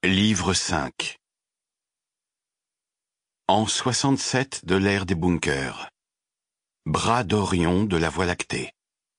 Livre 5. An 67 de l'ère des bunkers. Bras d'Orion de la Voie lactée.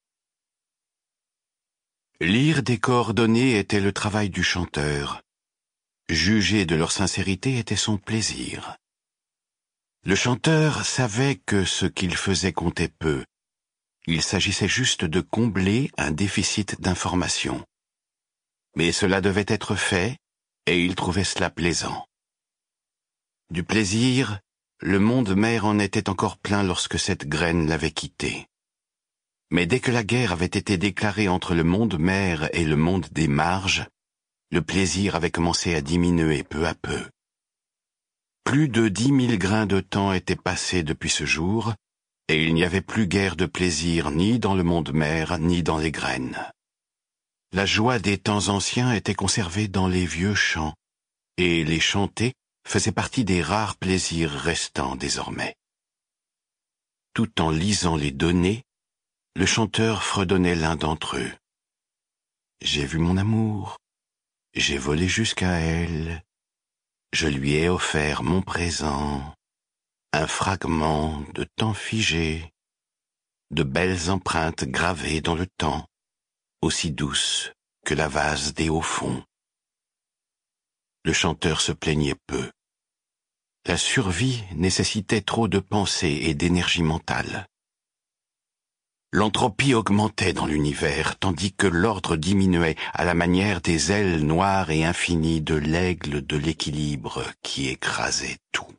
Lire des coordonnées était le travail du chanteur. Juger de leur sincérité était son plaisir. Le chanteur savait que ce qu'il faisait comptait peu. Il s'agissait juste de combler un déficit d'information. Mais cela devait être fait, et il trouvait cela plaisant. Du plaisir, le monde mère en était encore plein lorsque cette graine l'avait quitté. Mais dès que la guerre avait été déclarée entre le monde mère et le monde des marges, le plaisir avait commencé à diminuer peu à peu. Plus de 10 000 grains de temps étaient passés depuis ce jour, et il n'y avait plus guère de plaisir ni dans le monde mère ni dans les graines. La joie des temps anciens était conservée dans les vieux chants, et les chanter faisait partie des rares plaisirs restants désormais. Tout en lisant les données, le chanteur fredonnait l'un d'entre eux. J'ai vu mon amour, j'ai volé jusqu'à elle, je lui ai offert mon présent, un fragment de temps figé, de belles empreintes gravées dans le temps, aussi douces que la vase des hauts fonds. Le chanteur se plaignait peu. La survie nécessitait trop de pensée et d'énergie mentale. L'entropie augmentait dans l'univers, tandis que l'ordre diminuait à la manière des ailes noires et infinies de l'aigle de l'équilibre qui écrasait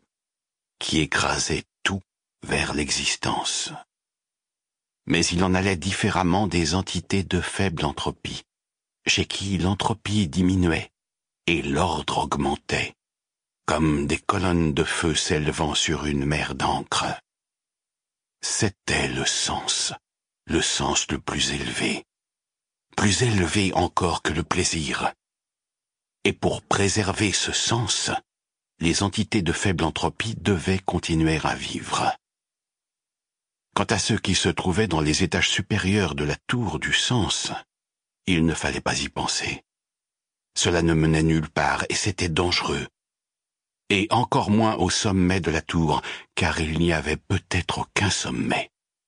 tout vers l'existence. Mais il en allait différemment des entités de faible entropie, chez qui l'entropie diminuait et l'ordre augmentait, comme des colonnes de feu s'élevant sur une mer d'encre. C'était le sens le plus élevé encore que le plaisir. Et pour préserver ce sens, les entités de faible entropie devaient continuer à vivre. Quant à ceux qui se trouvaient dans les étages supérieurs de la tour du sens, il ne fallait pas y penser. Cela ne menait nulle part et c'était dangereux. Et encore moins au sommet de la tour, car il n'y avait peut-être aucun sommet.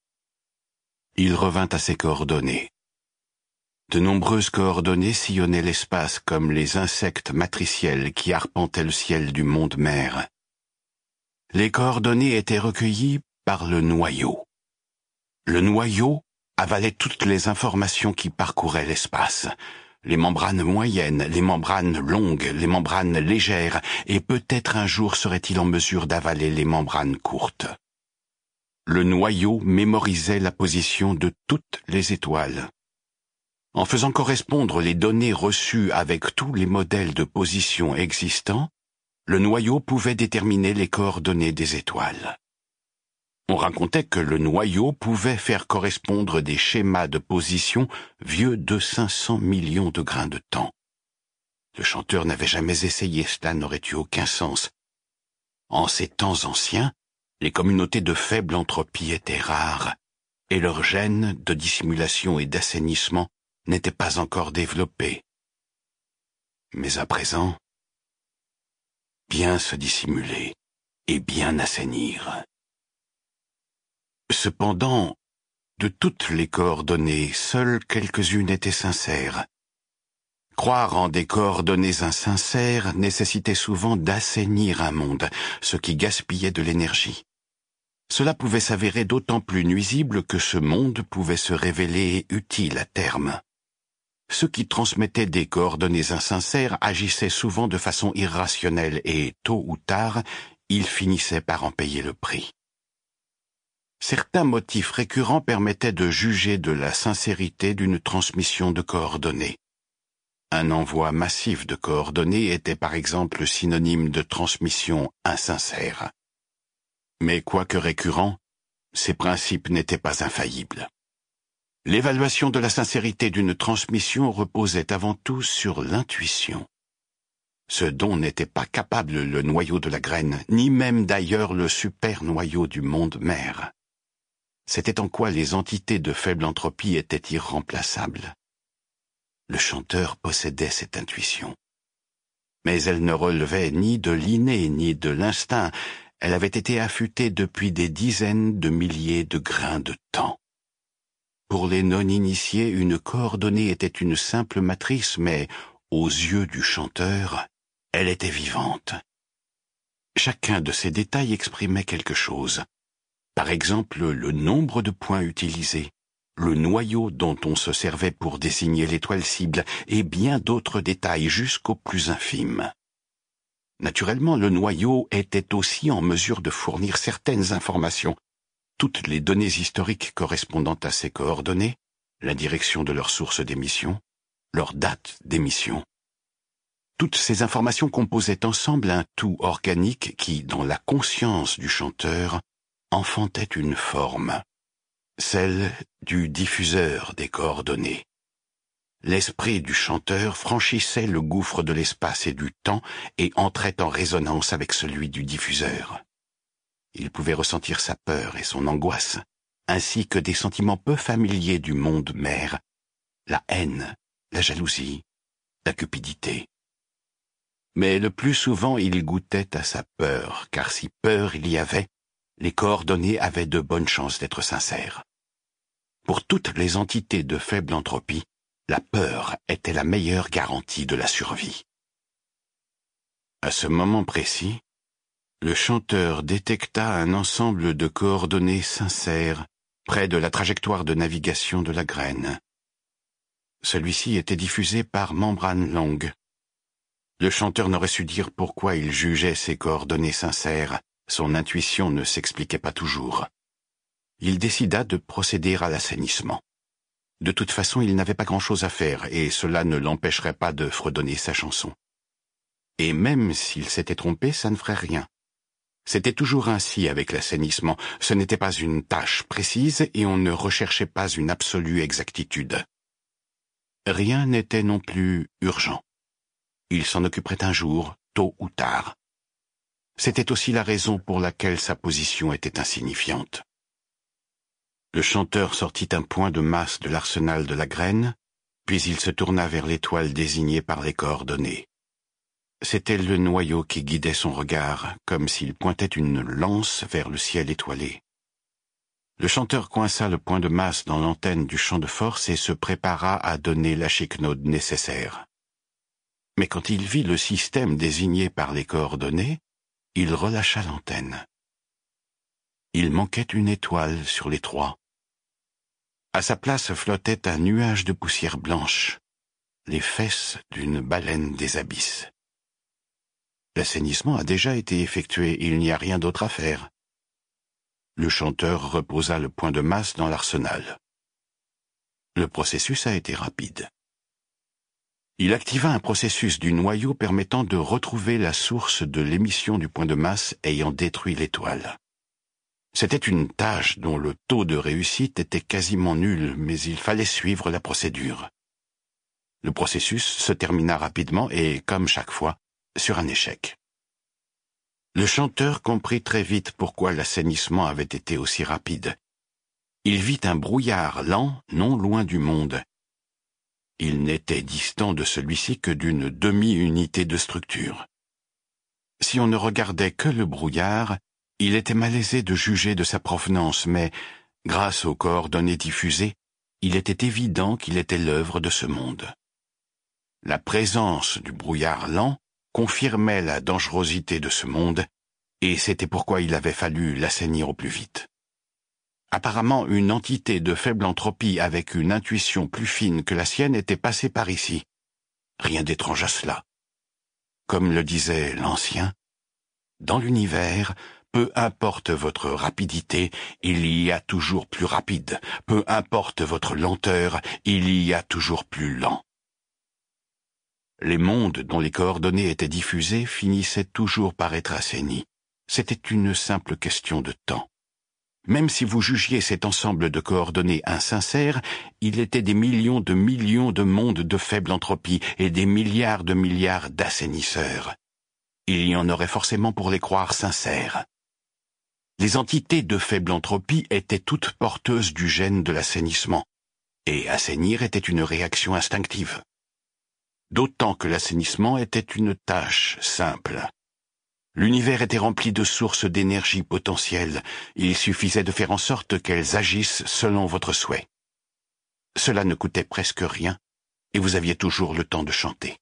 Il revint à ses coordonnées. De nombreuses coordonnées sillonnaient l'espace comme les insectes matriciels qui arpentaient le ciel du monde mère. Les coordonnées étaient recueillies par le noyau. Le noyau avalait toutes les informations qui parcouraient l'espace. Les membranes moyennes, les membranes longues, les membranes légères, et peut-être un jour serait-il en mesure d'avaler les membranes courtes. Le noyau mémorisait la position de toutes les étoiles. En faisant correspondre les données reçues avec tous les modèles de position existants, le noyau pouvait déterminer les coordonnées des étoiles. On racontait que le noyau pouvait faire correspondre des schémas de position vieux de 500 millions de grains de temps. Le chanteur n'avait jamais essayé, cela n'aurait eu aucun sens. En ces temps anciens, les communautés de faible entropie étaient rares, et leurs gènes de dissimulation et d'assainissement n'étaient pas encore développés. Mais à présent, bien se dissimuler et bien assainir. Cependant, de toutes les coordonnées, seules quelques-unes étaient sincères. Croire en des coordonnées insincères nécessitait souvent d'assainir un monde, ce qui gaspillait de l'énergie. Cela pouvait s'avérer d'autant plus nuisible que ce monde pouvait se révéler utile à terme. Ceux qui transmettaient des coordonnées insincères agissaient souvent de façon irrationnelle et, tôt ou tard, ils finissaient par en payer le prix. Certains motifs récurrents permettaient de juger de la sincérité d'une transmission de coordonnées. Un envoi massif de coordonnées était par exemple synonyme de transmission insincère. Mais quoique récurrents, ces principes n'étaient pas infaillibles. L'évaluation de la sincérité d'une transmission reposait avant tout sur l'intuition. Ce dont n'était pas capable le noyau de la graine, ni même d'ailleurs le super noyau du monde mère. C'était en quoi les entités de faible entropie étaient irremplaçables. Le chanteur possédait cette intuition. Mais elle ne relevait ni de l'inné ni de l'instinct. Elle avait été affûtée depuis des dizaines de milliers de grains de temps. Pour les non-initiés, une coordonnée était une simple matrice, mais, aux yeux du chanteur, elle était vivante. Chacun de ces détails exprimait quelque chose. Par exemple, le nombre de points utilisés, le noyau dont on se servait pour désigner l'étoile cible, et bien d'autres détails jusqu'au plus infime. Naturellement, le noyau était aussi en mesure de fournir certaines informations, toutes les données historiques correspondant à ces coordonnées, la direction de leur source d'émission, leur date d'émission. Toutes ces informations composaient ensemble un tout organique qui, dans la conscience du chanteur, enfantait une forme, celle du diffuseur des coordonnées. L'esprit du chanteur franchissait le gouffre de l'espace et du temps et entrait en résonance avec celui du diffuseur. Il pouvait ressentir sa peur et son angoisse, ainsi que des sentiments peu familiers du monde mère, la haine, la jalousie, la cupidité. Mais le plus souvent il goûtait à sa peur, car si peur il y avait, les coordonnées avaient de bonnes chances d'être sincères. Pour toutes les entités de faible entropie, la peur était la meilleure garantie de la survie. À ce moment précis, le chanteur détecta un ensemble de coordonnées sincères près de la trajectoire de navigation de la graine. Celui-ci était diffusé par membrane longue. Le chanteur n'aurait su dire pourquoi il jugeait ces coordonnées sincères. Son intuition ne s'expliquait pas toujours. Il décida de procéder à l'assainissement. De toute façon, il n'avait pas grand-chose à faire, et cela ne l'empêcherait pas de fredonner sa chanson. Et même s'il s'était trompé, ça ne ferait rien. C'était toujours ainsi avec l'assainissement. Ce n'était pas une tâche précise, et on ne recherchait pas une absolue exactitude. Rien n'était non plus urgent. Il s'en occuperait un jour, tôt ou tard. C'était aussi la raison pour laquelle sa position était insignifiante. Le chanteur sortit un point de masse de l'arsenal de la graine, puis il se tourna vers l'étoile désignée par les coordonnées. C'était le noyau qui guidait son regard, comme s'il pointait une lance vers le ciel étoilé. Le chanteur coinça le point de masse dans l'antenne du champ de force et se prépara à donner la chiquenaude nécessaire. Mais quand il vit le système désigné par les coordonnées, il relâcha l'antenne. Il manquait une étoile sur les trois. À sa place flottait un nuage de poussière blanche, les fesses d'une baleine des abysses. L'assainissement a déjà été effectué, il n'y a rien d'autre à faire. Le chanteur reposa le point de masse dans l'arsenal. Le processus a été rapide. Il activa un processus du noyau permettant de retrouver la source de l'émission du point de masse ayant détruit l'étoile. C'était une tâche dont le taux de réussite était quasiment nul, mais il fallait suivre la procédure. Le processus se termina rapidement et, comme chaque fois, sur un échec. Le chanteur comprit très vite pourquoi l'assainissement avait été aussi rapide. Il vit un brouillard lent non loin du monde. Il n'était distant de celui-ci que d'une demi-unité de structure. Si on ne regardait que le brouillard, il était malaisé de juger de sa provenance, mais, grâce aux coordonnées diffusées, il était évident qu'il était l'œuvre de ce monde. La présence du brouillard lent confirmait la dangerosité de ce monde, et c'était pourquoi il avait fallu l'assainir au plus vite. Apparemment, une entité de faible entropie avec une intuition plus fine que la sienne était passée par ici. Rien d'étrange à cela. Comme le disait l'ancien, dans l'univers, peu importe votre rapidité, il y a toujours plus rapide. Peu importe votre lenteur, il y a toujours plus lent. Les mondes dont les coordonnées étaient diffusées finissaient toujours par être assainis. C'était une simple question de temps. Même si vous jugiez cet ensemble de coordonnées insincères, il était des millions de mondes de faible entropie et des milliards de milliards d'assainisseurs. Il y en aurait forcément pour les croire sincères. Les entités de faible entropie étaient toutes porteuses du gène de l'assainissement, et assainir était une réaction instinctive. d'autant que l'assainissement était une tâche simple. L'univers était rempli de sources d'énergie potentielle, il suffisait de faire en sorte qu'elles agissent selon votre souhait. Cela ne coûtait presque rien, et vous aviez toujours le temps de chanter.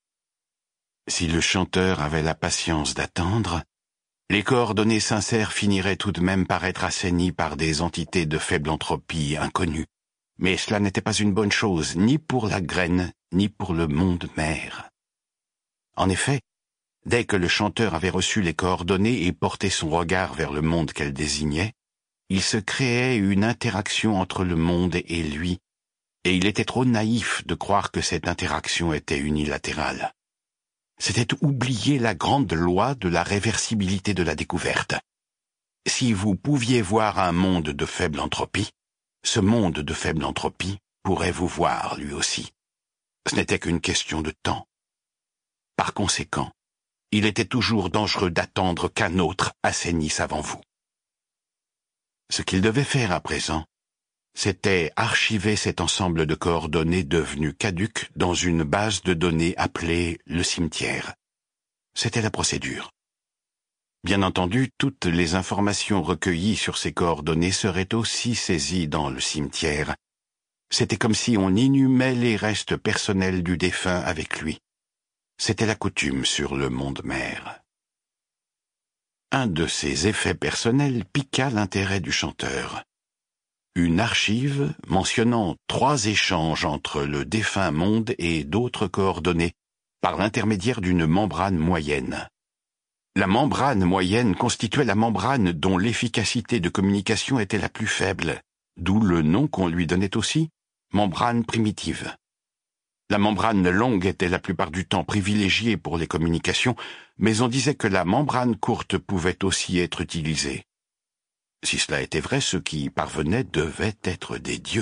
Si le chanteur avait la patience d'attendre, les coordonnées sincères finiraient tout de même par être assainies par des entités de faible entropie inconnues. Mais cela n'était pas une bonne chose, ni pour la graine, ni pour le monde mère. En effet, dès que le chanteur avait reçu les coordonnées et porté son regard vers le monde qu'elle désignait, il se créait une interaction entre le monde et lui, et il était trop naïf de croire que cette interaction était unilatérale. C'était oublier la grande loi de la réversibilité de la découverte. Si vous pouviez voir un monde de faible entropie, ce monde de faible entropie pourrait vous voir lui aussi. Ce n'était qu'une question de temps. Par conséquent, il était toujours dangereux d'attendre qu'un autre assainisse avant vous. Ce qu'il devait faire à présent, c'était archiver cet ensemble de coordonnées devenues caduques dans une base de données appelée le cimetière. C'était la procédure. Bien entendu, toutes les informations recueillies sur ces coordonnées seraient aussi saisies dans le cimetière. C'était comme si on inhumait les restes personnels du défunt avec lui. C'était la coutume sur le monde mère. Un de ces effets personnels piqua l'intérêt du chanteur. Une archive mentionnant 3 échanges entre le défunt monde et d'autres coordonnées par l'intermédiaire d'une membrane moyenne. La membrane moyenne constituait la membrane dont l'efficacité de communication était la plus faible, d'où le nom qu'on lui donnait aussi, membrane primitive. La membrane longue était la plupart du temps privilégiée pour les communications, mais on disait que la membrane courte pouvait aussi être utilisée. Si cela était vrai, ceux qui y parvenaient devaient être des dieux.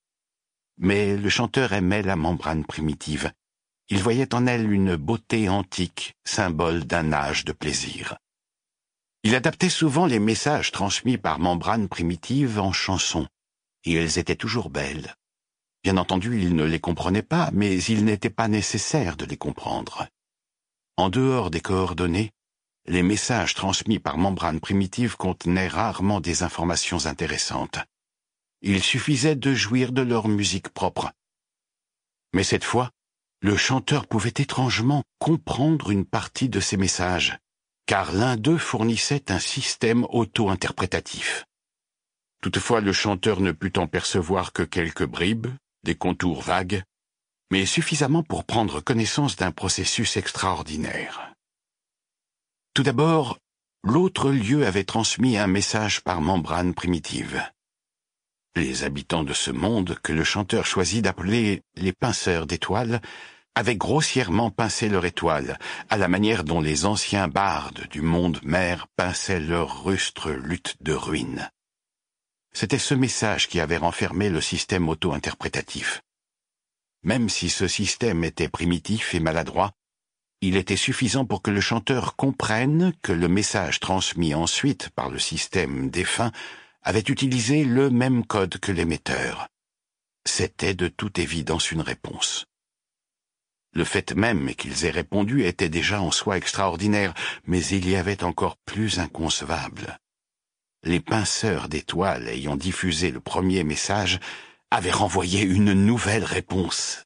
Mais le chanteur aimait la membrane primitive. Il voyait en elle une beauté antique, symbole d'un âge de plaisir. Il adaptait souvent les messages transmis par membrane primitive en chansons, et elles étaient toujours belles. Bien entendu, il ne les comprenait pas, mais il n'était pas nécessaire de les comprendre. En dehors des coordonnées, les messages transmis par membrane primitive contenaient rarement des informations intéressantes. Il suffisait de jouir de leur musique propre. Mais cette fois, le chanteur pouvait étrangement comprendre une partie de ces messages, car l'un d'eux fournissait un système auto-interprétatif. Toutefois, le chanteur ne put en percevoir que quelques bribes, des contours vagues, mais suffisamment pour prendre connaissance d'un processus extraordinaire. Tout d'abord, l'autre lieu avait transmis un message par membrane primitive. Les habitants de ce monde, que le chanteur choisit d'appeler les pinceurs d'étoiles, avaient grossièrement pincé leur étoile, à la manière dont les anciens bardes du monde mère pinçaient leur rustre lutte de ruines. C'était ce message qui avait renfermé le système auto-interprétatif. Même si ce système était primitif et maladroit, il était suffisant pour que le chanteur comprenne que le message transmis ensuite par le système défunt avait utilisé le même code que l'émetteur. C'était de toute évidence une réponse. Le fait même qu'ils aient répondu était déjà en soi extraordinaire, mais il y avait encore plus inconcevable. Les pinceurs d'étoiles ayant diffusé le premier message avaient renvoyé une nouvelle réponse.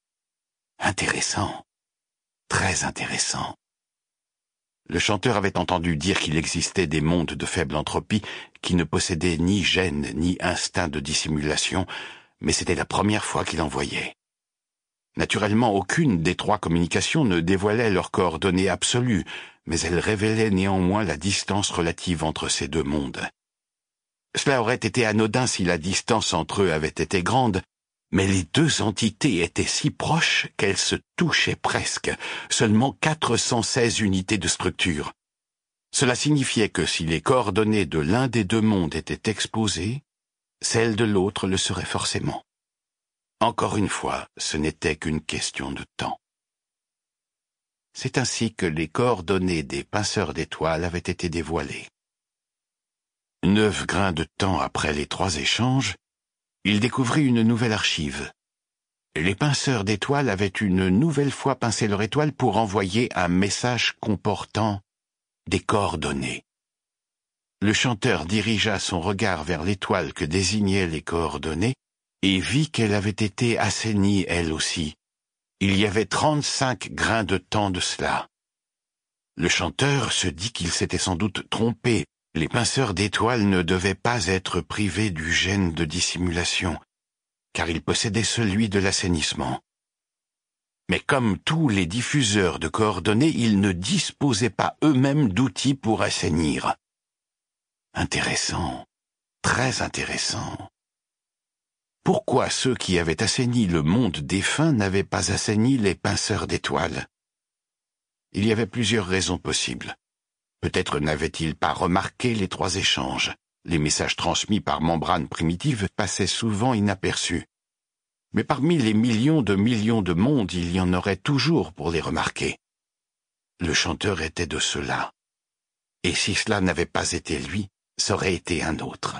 Intéressant. Très intéressant. Le chanteur avait entendu dire qu'il existait des mondes de faible entropie qui ne possédaient ni gène ni instinct de dissimulation, mais c'était la première fois qu'il en voyait. Naturellement, aucune des 3 communications ne dévoilait leurs coordonnées absolues, mais elle révélait néanmoins la distance relative entre ces 2 mondes. Cela aurait été anodin si la distance entre eux avait été grande, mais les 2 entités étaient si proches qu'elles se touchaient presque, seulement 416 unités de structure. Cela signifiait que si les coordonnées de l'un des 2 mondes étaient exposées, celles de l'autre le seraient forcément. Encore une fois, ce n'était qu'une question de temps. C'est ainsi que les coordonnées des pinceurs d'étoiles avaient été dévoilées. 9 grains de temps après les 3 échanges, il découvrit une nouvelle archive. Les pinceurs d'étoiles avaient une nouvelle fois pincé leur étoile pour envoyer un message comportant des coordonnées. Le chanteur dirigea son regard vers l'étoile que désignaient les coordonnées et vit qu'elle avait été assainie elle aussi. Il y avait 35 grains de temps de cela. Le chanteur se dit qu'il s'était sans doute trompé. Les pinceurs d'étoiles ne devaient pas être privés du gène de dissimulation, car ils possédaient celui de l'assainissement. Mais comme tous les diffuseurs de coordonnées, ils ne disposaient pas eux-mêmes d'outils pour assainir. Intéressant, très intéressant. Pourquoi ceux qui avaient assaini le monde défunt n'avaient pas assaini les pinceurs d'étoiles? Il y avait plusieurs raisons possibles. Peut-être n'avaient-ils pas remarqué les 3 échanges. Les messages transmis par membrane primitive passaient souvent inaperçus. Mais parmi les millions de mondes, il y en aurait toujours pour les remarquer. Le chanteur était de ceux-là. Et si cela n'avait pas été lui, ça aurait été un autre.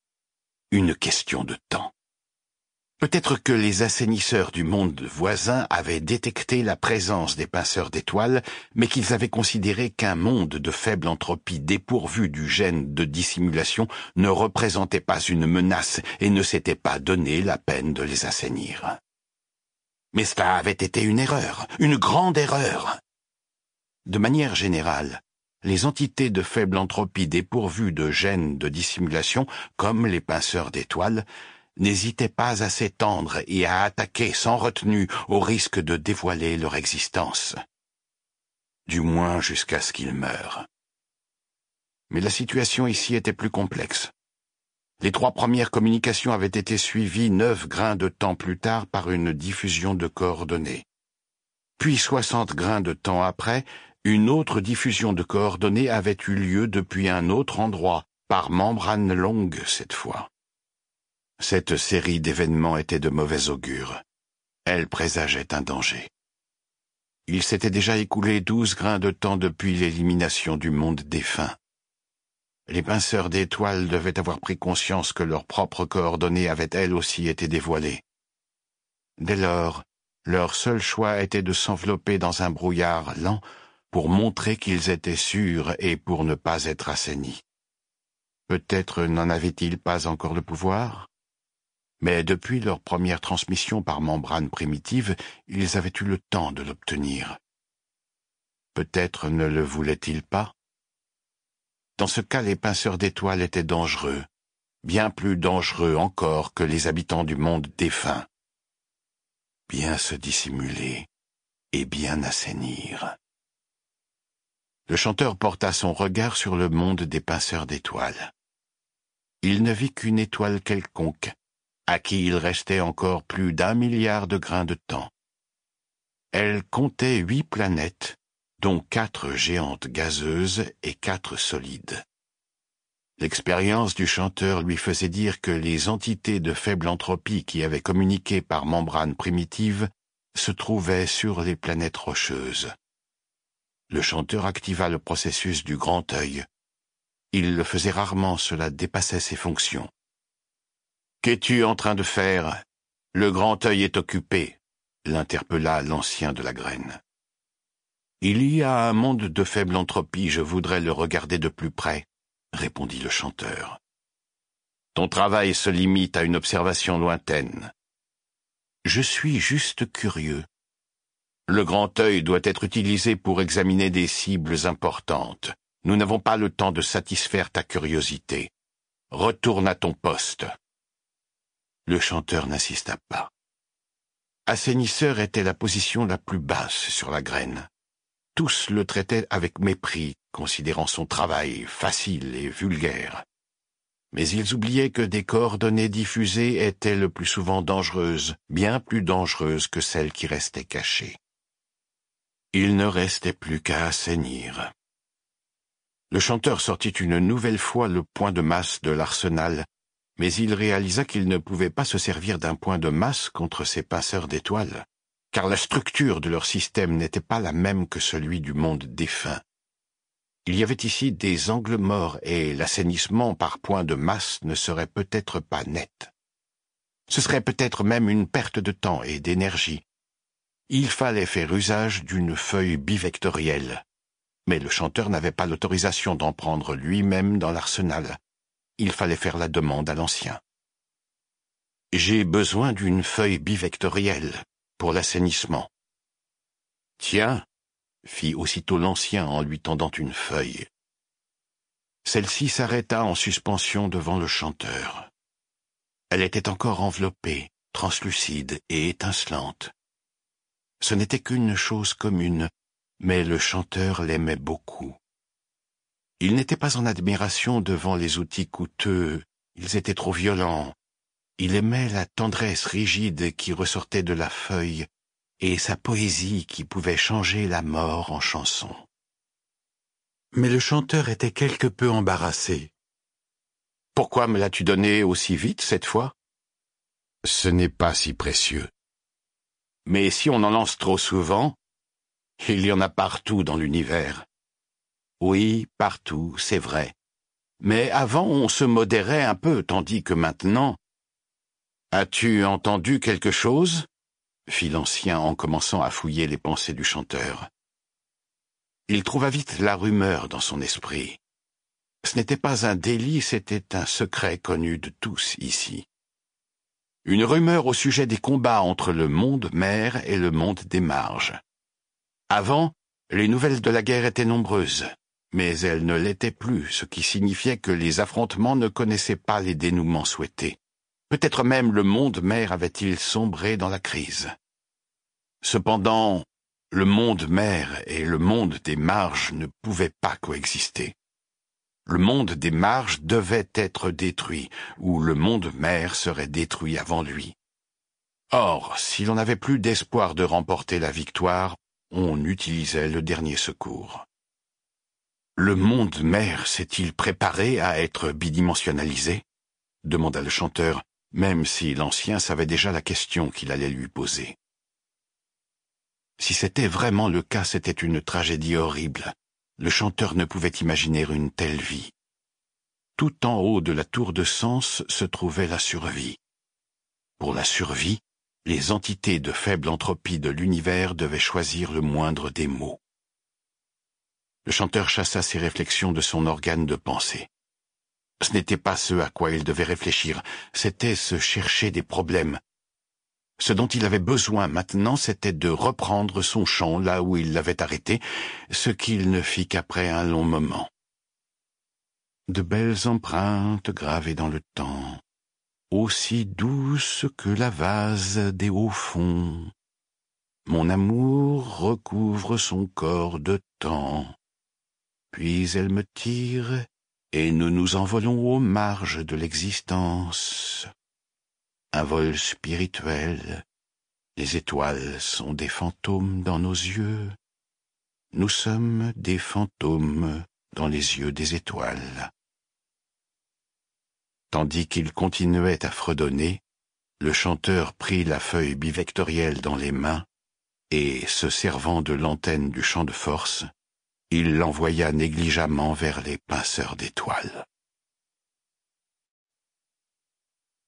Une question de temps. Peut-être que les assainisseurs du monde voisin avaient détecté la présence des pinceurs d'étoiles, mais qu'ils avaient considéré qu'un monde de faible entropie dépourvu du gène de dissimulation ne représentait pas une menace et ne s'était pas donné la peine de les assainir. Mais cela avait été une erreur, une grande erreur. De manière générale, les entités de faible entropie dépourvues de gènes de dissimulation, comme les pinceurs d'étoiles, n'hésitaient pas à s'étendre et à attaquer sans retenue au risque de dévoiler leur existence. Du moins jusqu'à ce qu'ils meurent. Mais la situation ici était plus complexe. Les 3 premières communications avaient été suivies 9 grains de temps plus tard par une diffusion de coordonnées. Puis 60 grains de temps après, une autre diffusion de coordonnées avait eu lieu depuis un autre endroit, par membrane longue cette fois. Cette série d'événements était de mauvais augure. Elle présageait un danger. Il s'était déjà écoulé 12 grains de temps depuis l'élimination du monde défunt. Les pinceurs d'étoiles devaient avoir pris conscience que leurs propres coordonnées avaient elles aussi été dévoilées. Dès lors, leur seul choix était de s'envelopper dans un brouillard lent pour montrer qu'ils étaient sûrs et pour ne pas être assainis. Peut-être n'en avaient-ils pas encore le pouvoir ? Mais depuis leur première transmission par membrane primitive, ils avaient eu le temps de l'obtenir. Peut-être ne le voulaient-ils pas? Dans ce cas, les pinceurs d'étoiles étaient dangereux, bien plus dangereux encore que les habitants du monde défunt. Bien se dissimuler et bien assainir. Le chanteur porta son regard sur le monde des pinceurs d'étoiles. Il ne vit qu'une étoile quelconque, à qui il restait encore plus d'1 milliard de grains de temps. Elle comptait 8 planètes, dont 4 géantes gazeuses et 4 solides. L'expérience du chanteur lui faisait dire que les entités de faible entropie qui avaient communiqué par membrane primitive se trouvaient sur les planètes rocheuses. Le chanteur activa le processus du grand œil. Il le faisait rarement, cela dépassait ses fonctions. « Qu'es-tu en train de faire ? Le grand œil est occupé, » l'interpella l'ancien de la graine. « Il y a un monde de faible entropie, je voudrais le regarder de plus près, » répondit le chanteur. « Ton travail se limite à une observation lointaine. »« Je suis juste curieux. Le grand œil doit être utilisé pour examiner des cibles importantes. Nous n'avons pas le temps de satisfaire ta curiosité. Retourne à ton poste. » Le chanteur n'insista pas. Assainisseur était la position la plus basse sur la graine. Tous le traitaient avec mépris, considérant son travail facile et vulgaire. Mais ils oubliaient que des coordonnées diffusées étaient le plus souvent dangereuses, bien plus dangereuses que celles qui restaient cachées. Il ne restait plus qu'à assainir. Le chanteur sortit une nouvelle fois le point de masse de l'arsenal, mais il réalisa qu'il ne pouvait pas se servir d'un point de masse contre ces pinceurs d'étoiles, car la structure de leur système n'était pas la même que celui du monde défunt. Il y avait ici des angles morts et l'assainissement par point de masse ne serait peut-être pas net. Ce serait peut-être même une perte de temps et d'énergie. Il fallait faire usage d'une feuille bivectorielle. Mais le chanteur n'avait pas l'autorisation d'en prendre lui-même dans l'arsenal. Il fallait faire la demande à l'ancien. « J'ai besoin d'une feuille bivectorielle pour l'assainissement. »« Tiens, » fit aussitôt l'ancien en lui tendant une feuille. Celle-ci s'arrêta en suspension devant le chanteur. Elle était encore enveloppée, translucide et étincelante. Ce n'était qu'une chose commune, mais le chanteur l'aimait beaucoup. Il n'était pas en admiration devant les outils coûteux, ils étaient trop violents. Il aimait la tendresse rigide qui ressortait de la feuille et sa poésie qui pouvait changer la mort en chanson. Mais le chanteur était quelque peu embarrassé. « Pourquoi me l'as-tu donné aussi vite cette fois ?»« Ce n'est pas si précieux. Mais si on en lance trop souvent, il y en a partout dans l'univers. » « Oui, partout, c'est vrai. Mais avant on se modérait un peu, tandis que maintenant... »« As-tu entendu quelque chose ?» fit l'ancien en commençant à fouiller les pensées du chanteur. Il trouva vite la rumeur dans son esprit. Ce n'était pas un délit, c'était un secret connu de tous ici. Une rumeur au sujet des combats entre le monde mère et le monde des marges. Avant, les nouvelles de la guerre étaient nombreuses, mais elles ne l'étaient plus, ce qui signifiait que les affrontements ne connaissaient pas les dénouements souhaités. Peut-être même le monde mère avait-il sombré dans la crise. Cependant, le monde mère et le monde des marges ne pouvaient pas coexister. Le monde des marges devait être détruit, ou le monde mère serait détruit avant lui. Or, si l'on n'avait plus d'espoir de remporter la victoire, on utilisait le dernier secours. Le monde mère s'est-il préparé à être bidimensionnalisé ? Demanda le chanteur, même si l'ancien savait déjà la question qu'il allait lui poser. Si c'était vraiment le cas, c'était une tragédie horrible. Le chanteur ne pouvait imaginer une telle vie. Tout en haut de la tour de Sens se trouvait la survie. Pour la survie, les entités de faible entropie de l'univers devaient choisir le moindre des maux. Le chanteur chassa ses réflexions de son organe de pensée. Ce n'était pas ce à quoi il devait réfléchir, c'était se chercher des problèmes. Ce dont il avait besoin maintenant, c'était de reprendre son chant là où il l'avait arrêté, ce qu'il ne fit qu'après un long moment. De belles empreintes gravées dans le temps, aussi douces que la vase des hauts fonds. Mon amour recouvre son corps de temps, puis elle me tire et nous nous envolons aux marges de l'existence. Un vol spirituel, les étoiles sont des fantômes dans nos yeux. Nous sommes des fantômes dans les yeux des étoiles. Tandis qu'il continuait à fredonner, le chanteur prit la feuille bivectorielle dans les mains et, se servant de l'antenne du champ de force, il l'envoya négligemment vers les pinceurs d'étoiles.